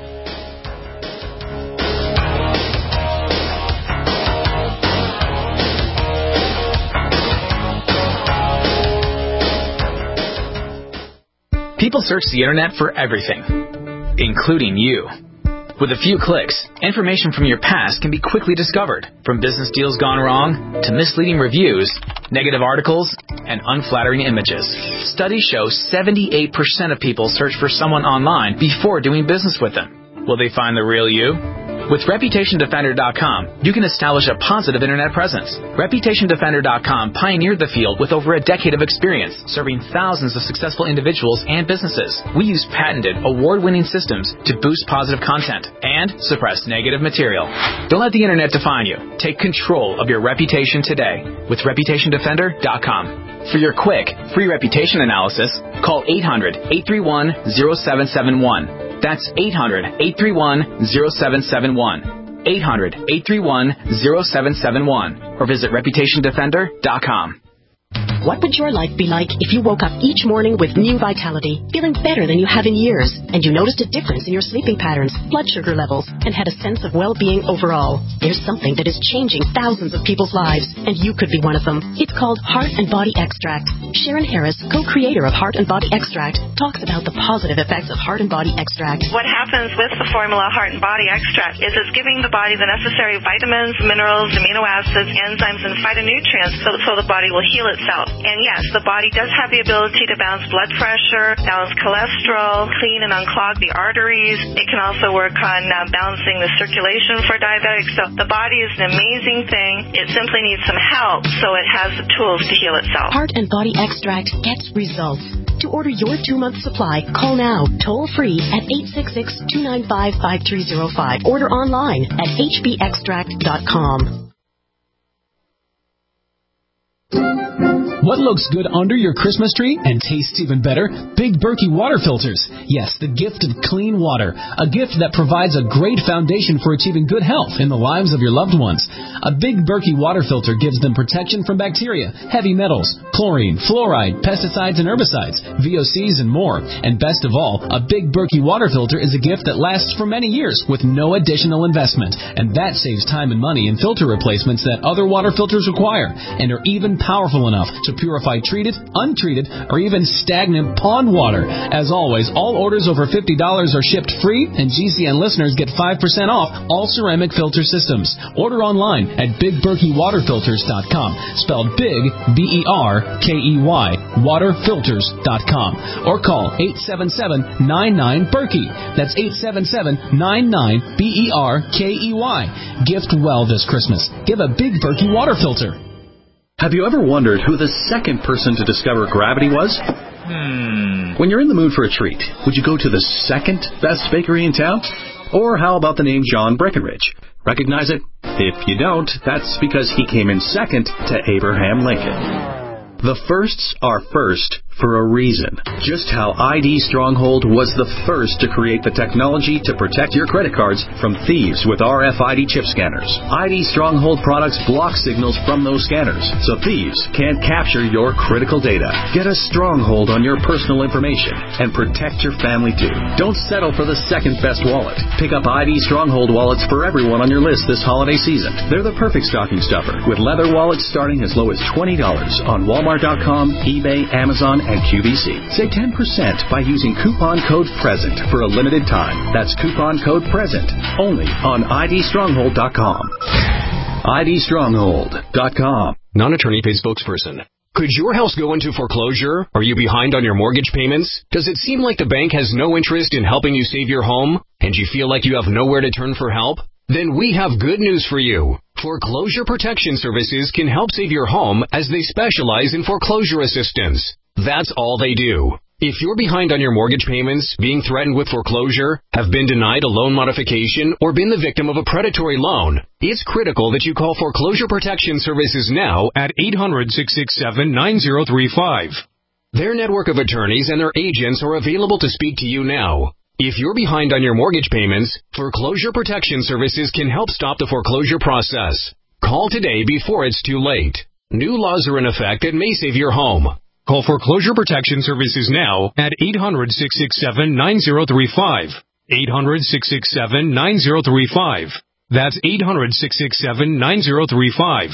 People search the internet for everything, including you. With a few clicks, information from your past can be quickly discovered, from business deals gone wrong to misleading reviews, negative articles, and unflattering images. Studies show seventy-eight percent of people search for someone online before doing business with them. Will they find the real you? With Reputation Defender dot com, you can establish a positive internet presence. Reputation Defender dot com pioneered the field with over a decade of experience, serving thousands of successful individuals and businesses. We use patented, award-winning systems to boost positive content and suppress negative material. Don't let the internet define you. Take control of your reputation today with Reputation Defender dot com. For your quick, free reputation analysis, call eight hundred, eight three one, zero seven seven one. That's eight hundred, eight three one, zero seven seven one. eight hundred, eight three one, zero seven seven one. Or visit Reputation Defender dot com. What would your life be like if you woke up each morning with new vitality, feeling better than you have in years, and you noticed a difference in your sleeping patterns, blood sugar levels, and had a sense of well-being overall? There's something that is changing thousands of people's lives, and you could be one of them. It's called Heart and Body Extract. Sharon Harris, co-creator of Heart and Body Extract, talks about the positive effects of Heart and Body Extract. What happens with the formula Heart and Body Extract is it's giving the body the necessary vitamins, minerals, amino acids, enzymes, and phytonutrients so, so the body will heal itself. And yes, the body does have the ability to balance blood pressure, balance cholesterol, clean and unclog the arteries. It can also work on uh, balancing the circulation for diabetics. So the body is an amazing thing. It simply needs some help, so it has the tools to heal itself. Heart and Body Extract gets results. To order your two-month supply, call now, toll-free at eight six six, two nine five, five three zero five. Order online at h b extract dot com. What looks good under your Christmas tree and tastes even better? Big Berkey water filters. Yes, the gift of clean water. A gift that provides a great foundation for achieving good health in the lives of your loved ones. A Big Berkey water filter gives them protection from bacteria, heavy metals, chlorine, fluoride, pesticides and herbicides, V O Cs and more. And best of all, a Big Berkey water filter is a gift that lasts for many years with no additional investment. And that saves time and money in filter replacements that other water filters require and are even powerful enough to purify treated, untreated, or even stagnant pond water. As always, all orders over fifty dollars are shipped free, and G C N listeners get five percent off all ceramic filter systems. Order online at big berkey water filters dot com, spelled big, B E R K E Y, water filters dot com, or call eight seven seven, nine nine, Berkey. That's eight seven seven, nine nine, B E R K E Y. Gift well this Christmas. Give a Big Berkey water filter. Have you ever wondered who the second person to discover gravity was? Hmm. When you're in the mood for a treat, would you go to the second best bakery in town? Or how about the name John Breckenridge? Recognize it? If you don't, that's because he came in second to Abraham Lincoln. The firsts are first for a reason. Just how I D Stronghold was the first to create the technology to protect your credit cards from thieves with R F I D chip scanners. I D Stronghold products block signals from those scanners, so thieves can't capture your critical data. Get a stronghold on your personal information and protect your family too. Don't settle for the second best wallet. Pick up I D Stronghold wallets for everyone on your list this holiday season. They're the perfect stocking stuffer, with leather wallets starting as low as twenty dollars on Walmart. Walmart dot com, eBay, Amazon, and Q V C. Save ten percent by using coupon code PRESENT for a limited time. That's coupon code PRESENT, only on I D stronghold dot com. I D stronghold dot com. Non-attorney paid spokesperson. Could your house go into foreclosure? Are you behind on your mortgage payments? Does it seem like the bank has no interest in helping you save your home? And you feel like you have nowhere to turn for help? Then we have good news for you. Foreclosure Protection Services can help save your home as they specialize in foreclosure assistance. That's all they do. If you're behind on your mortgage payments, being threatened with foreclosure, have been denied a loan modification, or been the victim of a predatory loan, it's critical that you call Foreclosure Protection Services now at eight hundred, six six seven, nine zero three five. Their network of attorneys and their agents are available to speak to you now. If you're behind on your mortgage payments, Foreclosure Protection Services can help stop the foreclosure process. Call today before it's too late. New laws are in effect that may save your home. Call Foreclosure Protection Services now at eight hundred, six six seven, nine zero three five. eight hundred, six six seven, nine zero three five. That's eight hundred, six six seven, nine zero three five.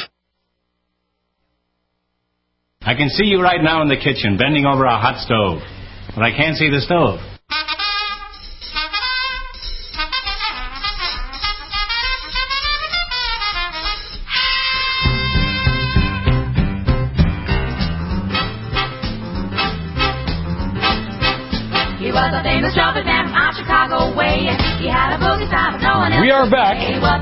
I can see you right now in the kitchen, bending over a hot stove. But I can't see the stove. We are back.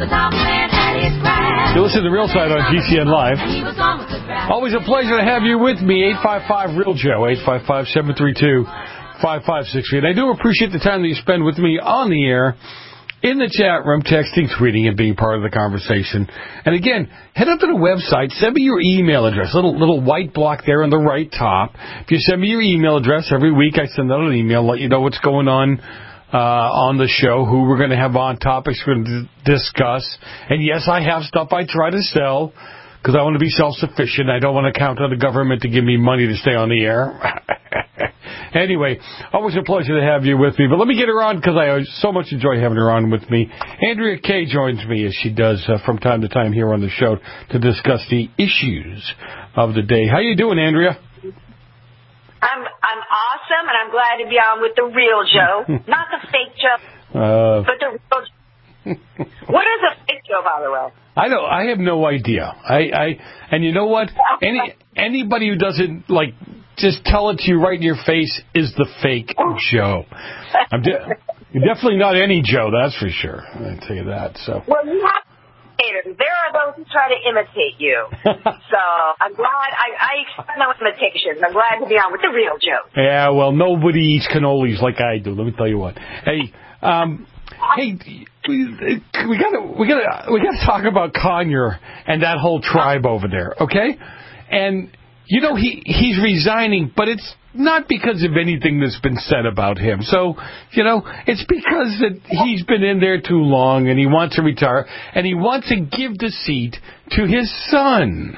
You listen to The Real Side on G C N Live. Always a pleasure to have you with me. eight five five, real Joe, eight five five, seven three two, five five six three. And I do appreciate the time that you spend with me on the air, in the chat room, texting, tweeting, and being part of the conversation. And again, head up to the website, send me your email address, little little white block there on the right top. If you send me your email address, every week I send out an email, let you know what's going on uh, on the show, who we're going to have on, topics we're going to d- discuss. And yes, I have stuff I try to sell, because I want to be self-sufficient. I don't want to count on the government to give me money to stay on the air. Anyway, always a pleasure to have you with me. But let me get her on, because I so much enjoy having her on with me. Andrea Kaye joins me, as she does uh, from time to time here on the show, to discuss the issues of the day. How you doing, Andrea? I'm I'm awesome, and I'm glad to be on with the real Joe. Not the fake Joe, uh, but the real Joe. What is a fake Joe, by the way? I don't. I have no idea. I, I and you know what? Any anybody who doesn't like just tell it to you right in your face is the fake Joe. I'm de- definitely not any Joe, that's for sure. I tell you that. So. Well, you have imitators. There are those who try to imitate you. So I'm glad. I, I expect no imitations. I'm glad to be on with the real Joe. Yeah. Well, nobody eats cannolis like I do. Let me tell you what. Hey. Um, Hey, we, we gotta we gotta we gotta talk about Conyer and that whole tribe over there, okay? And you know, he he's resigning, but it's not because of anything that's been said about him. So, you know, it's because that he's been in there too long and he wants to retire and he wants to give the seat to his son.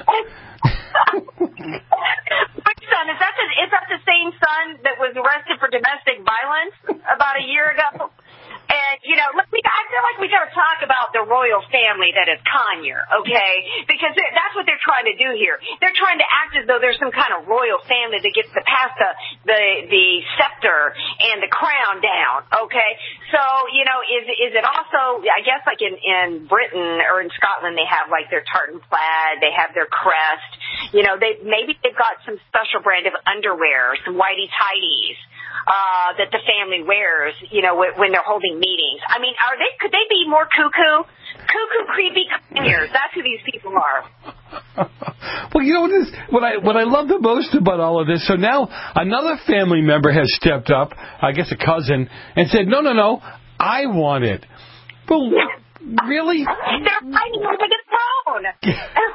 Which son? Is that the, is that the same son that was arrested for domestic violence about a year ago? And, you know, let me, I feel like we got to talk about the royal family that is Conyers, okay? Because that's what they're trying to do here. They're trying to act as though there's some kind of royal family that gets to pass the, the, the scepter and the crown down, okay? So, you know, is, is it also, I guess like in, in Britain or in Scotland, they have like their tartan plaid, they have their crest, you know, they, maybe they've got some special brand of underwear, some whitey-tighties. Uh, that the family wears, you know, when, when they're holding meetings. I mean, are they? Could they be more cuckoo? Cuckoo, creepy Conyers. That's who these people are. Well, you know what is what I what I love the most about all of this. So now another family member has stepped up, I guess a cousin, and said, "No, no, no, I want it." Well, really? They're fighting over the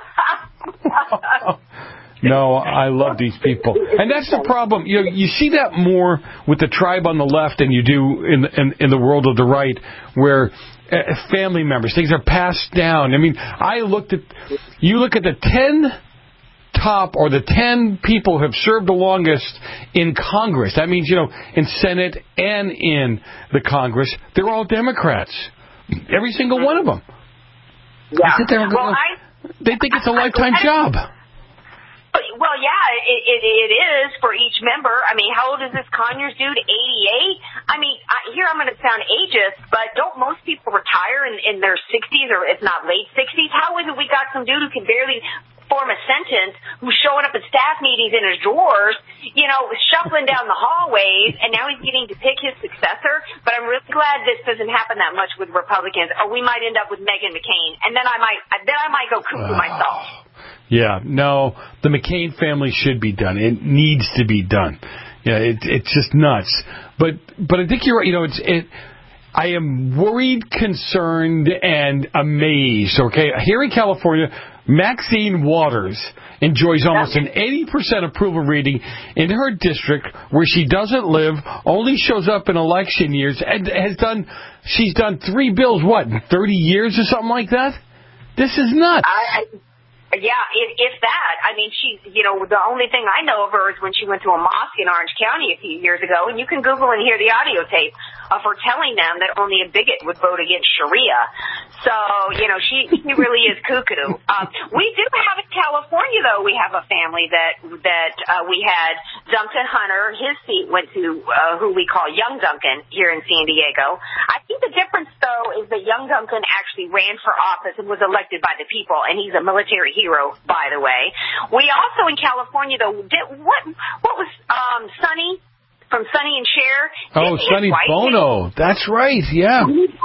throne. No, I love these people. And that's the problem. You know, you see that more with the tribe on the left than you do in, in, in the world of the right, where uh, family members, things are passed down. I mean, I looked at, you look at the ten top or the ten people who have served the longest in Congress. That means, you know, in Senate and in the Congress, they're all Democrats. Every single one of them. Yeah. I sit there and go, well, I, they think it's a lifetime I, I, job. Well, yeah, it, it, it is for each member. I mean, how old is this Conyers dude? eighty-eight? I mean, I, here I'm going to sound ageist, but don't most people retire in, in their sixties or if not late sixties? How is it we got some dude who can barely form a sentence who's showing up at staff meetings in his drawers, you know, shuffling down the hallways, and now he's getting to pick his successor? But I'm really glad this doesn't happen that much with Republicans, or we might end up with Meghan McCain, and then I might then I might go cuckoo myself. Yeah, no, the McCain family should be done. It needs to be done. Yeah, it, it's just nuts. But but I think you're right. You know, it's it. I am worried, concerned, and amazed. Okay, here in California, Maxine Waters enjoys almost an eighty percent approval rating in her district, where she doesn't live, only shows up in election years, and has done. She's done three bills. What, in thirty years or something like that? This is nuts. I, I, Yeah, if, if that. I mean, she's, you know, the only thing I know of her is when she went to a mosque in Orange County a few years ago, and you can Google and hear the audio tape of her telling them that only a bigot would vote against Sharia. So, you know, she, she really is cuckoo. Um, we do have in California, though, we have a family that, that, uh, we had Duncan Hunter, his seat went to, uh, who we call Young Duncan here in San Diego. I think the difference, though, is that Young Duncan actually ran for office and was elected by the people, and he's a military hero, by the way. We also in California, though, did, what, what was, um, Sonny? From Sonny and Cher. Oh, Sonny Bono. That's right, yeah.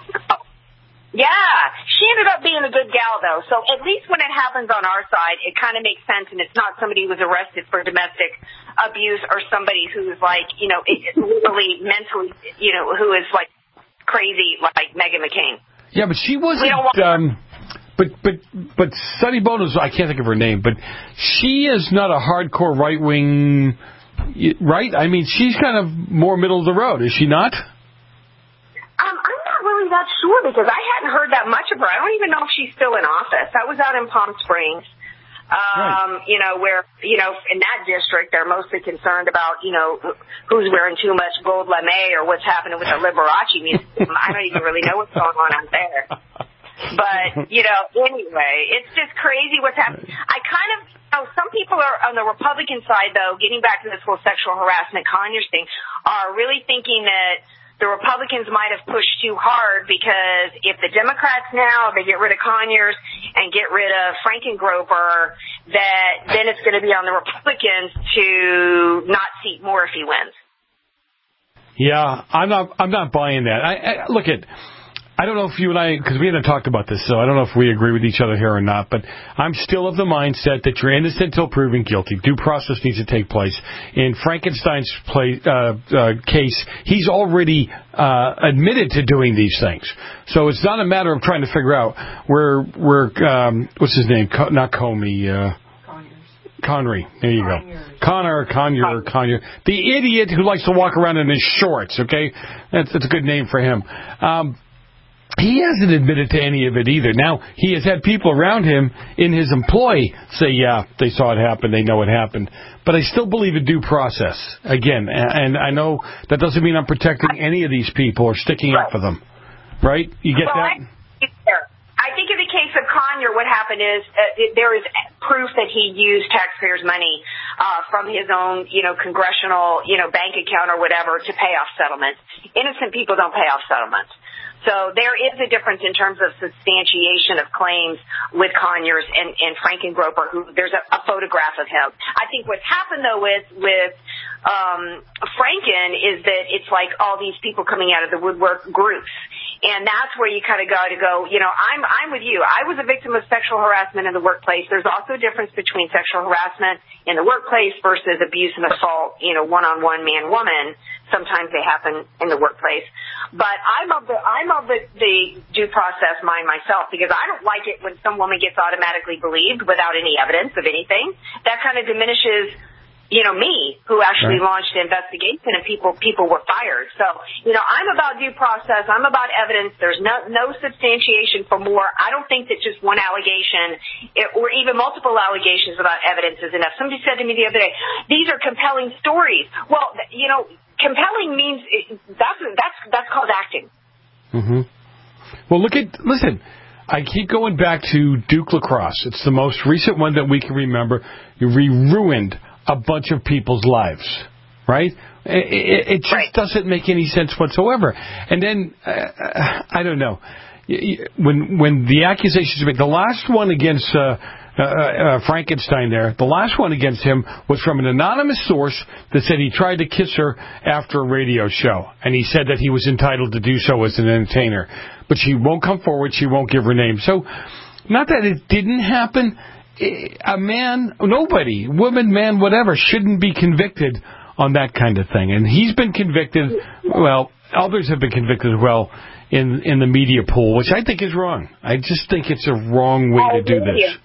Yeah. She ended up being a good gal, though. So at least when it happens on our side, it kind of makes sense, and it's not somebody who was arrested for domestic abuse or somebody who's like, you know, literally mentally, you know, who is like crazy like Meghan McCain. Yeah, but she wasn't... Um, but but but Sonny Bono's, I can't think of her name, but she is not a hardcore right-wing... Right? I mean, she's kind of more middle of the road, is she not? Um, I'm not really that sure because I hadn't heard that much of her. I don't even know if she's still in office. That was out in Palm Springs. Um, right. You know, where, you know, in that district, they're mostly concerned about, you know, who's wearing too much gold lame or what's happening with the Liberace music. I don't even really know what's going on out there. But, you know, anyway, it's just crazy what's happening. I kind of, you know, some people are on the Republican side, though, getting back to this whole sexual harassment Conyers thing, are really thinking that the Republicans might have pushed too hard because if the Democrats now, they get rid of Conyers and get rid of Frankengrover, that then it's going to be on the Republicans to not seat more if he wins. Yeah, I'm not, I'm not buying that. I, I look at, I don't know if you and I, because we haven't talked about this, so I don't know if we agree with each other here or not, but I'm still of the mindset that you're innocent until proven guilty. Due process needs to take place. In Frankenstein's play, uh, uh, case, he's already uh, admitted to doing these things. So it's not a matter of trying to figure out where, where um, what's his name? Co- not Comey. Uh, Connery. There you go. Connor, Conyer, Conyer. The idiot who likes to walk around in his shorts, okay? That's, that's a good name for him. Um, he hasn't admitted to any of it either. Now, he has had people around him in his employ say, yeah, they saw it happen, they know it happened. But I still believe in due process. Again, and I know that doesn't mean I'm protecting any of these people or sticking up for them. Right? You get well, that? I, I think in the case of Conyer, what happened is uh, it, there is proof that he used taxpayers' money uh, from his own, you know, congressional, you know, bank account or whatever to pay off settlements. Innocent people don't pay off settlements. So there is a difference in terms of substantiation of claims with Conyers and, and Frankengroper, who there's a, a photograph of him. I think what's happened, though, with, with um, Franken is that it's like all these people coming out of the woodwork groups. And that's where you kind of got to go, you know, I'm I'm with you. I was a victim of sexual harassment in the workplace. There's also a difference between sexual harassment in the workplace versus abuse and assault, you know, one-on-one man-woman. Sometimes they happen in the workplace. But I'm of the I'm of the, the due process mind myself, because I don't like it when some woman gets automatically believed without any evidence of anything. That kind of diminishes, you know, me, who actually right. launched the investigation, and people people were fired. So, you know, I'm about due process. I'm about evidence. There's no no substantiation for more. I don't think that just one allegation it, or even multiple allegations about evidence is enough. Somebody said to me the other day, these are compelling stories. Well, you know, compelling means that's that's that's called acting. Mm-hmm. Well, look at listen. I keep going back to Duke Lacrosse. It's the most recent one that we can remember. You re-ruined a bunch of people's lives, right? It, it, it just right. doesn't make any sense whatsoever. And then, uh, I don't know, when when the accusations are made, the last one against uh, uh, uh, Frankenstein there, the last one against him was from an anonymous source that said he tried to kiss her after a radio show, and he said that he was entitled to do so as an entertainer. But she won't come forward, she won't give her name. So, not that it didn't happen. A man, nobody, woman, man, whatever, shouldn't be convicted on that kind of thing. And he's been convicted, well, others have been convicted as well in in the media pool, which I think is wrong. I just think it's a wrong way to do this.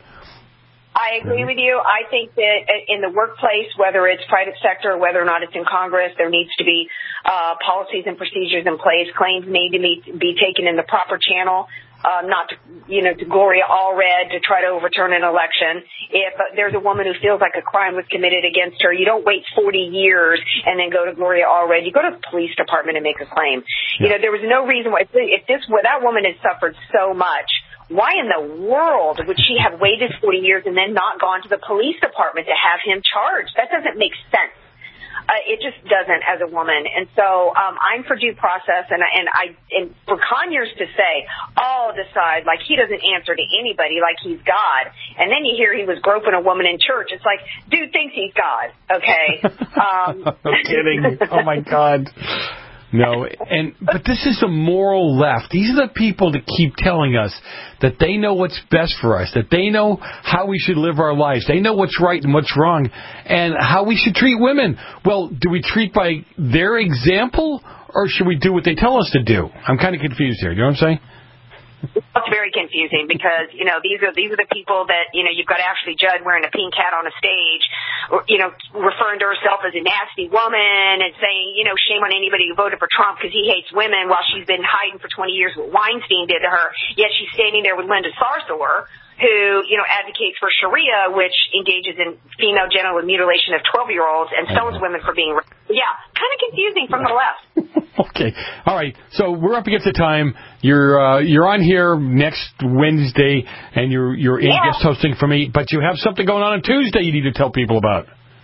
I agree with you. I think that in the workplace, whether it's private sector or whether or not it's in Congress, there needs to be uh, policies and procedures in place. Claims need to be, be taken in the proper channel. Uh, not to, you know, to Gloria Allred to try to overturn an election. If uh, there's a woman who feels like a crime was committed against her, you don't wait forty years and then go to Gloria Allred. You go to the police department and make a claim. Yeah. You know, there was no reason why, if this, where that woman has suffered so much, why in the world would she have waited forty years and then not gone to the police department to have him charged? That doesn't make sense. Uh, it just doesn't as a woman. And so um, I'm for due process, and, and I and for Conyers to say, oh, decide, like he doesn't answer to anybody, like he's God, and then you hear he was groping a woman in church. It's like, dude thinks he's God, okay? Um, no kidding. Oh, my God. No, and but this is the moral left. These are the people that keep telling us that they know what's best for us, that they know how we should live our lives. They know what's right and what's wrong, and how we should treat women. Well, do we treat by their example, or should we do what they tell us to do? I'm kind of confused here. You know what I'm saying? It's very confusing because, you know, these are these are the people that, you know, you've got Ashley Judd wearing a pink hat on a stage, or, you know, referring to herself as a nasty woman and saying, you know, shame on anybody who voted for Trump because he hates women, while she's been hiding for twenty years what Weinstein did to her, yet she's standing there with Linda Sarsour, who, you know, advocates for Sharia, which engages in female genital mutilation of twelve-year-olds and stones women for being raped. Yeah, kind of confusing from the left. Okay. All right. So we're up against the time. You're uh, you're on here next Wednesday, and you're you're in yeah. guest hosting for me. But you have something going on on Tuesday you need to tell people about.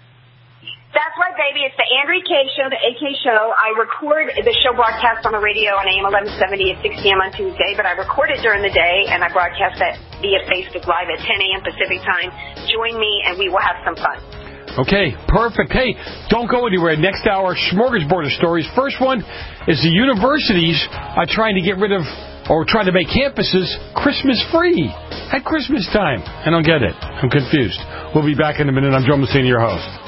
That's right, baby. It's the Andrea Kaye Show, the A K Show. I record the show broadcast on the radio on A M eleven seventy at six p.m. on Tuesday, but I record it during the day, and I broadcast that via Facebook Live at ten a.m. Pacific time. Join me, and we will have some fun. Okay, perfect. Hey, don't go anywhere. Next hour, smorgasbord of stories. First one is the universities are trying to get rid of, or trying to make campuses Christmas-free at Christmas time. I don't get it. I'm confused. We'll be back in a minute. I'm Joe Messina, your host.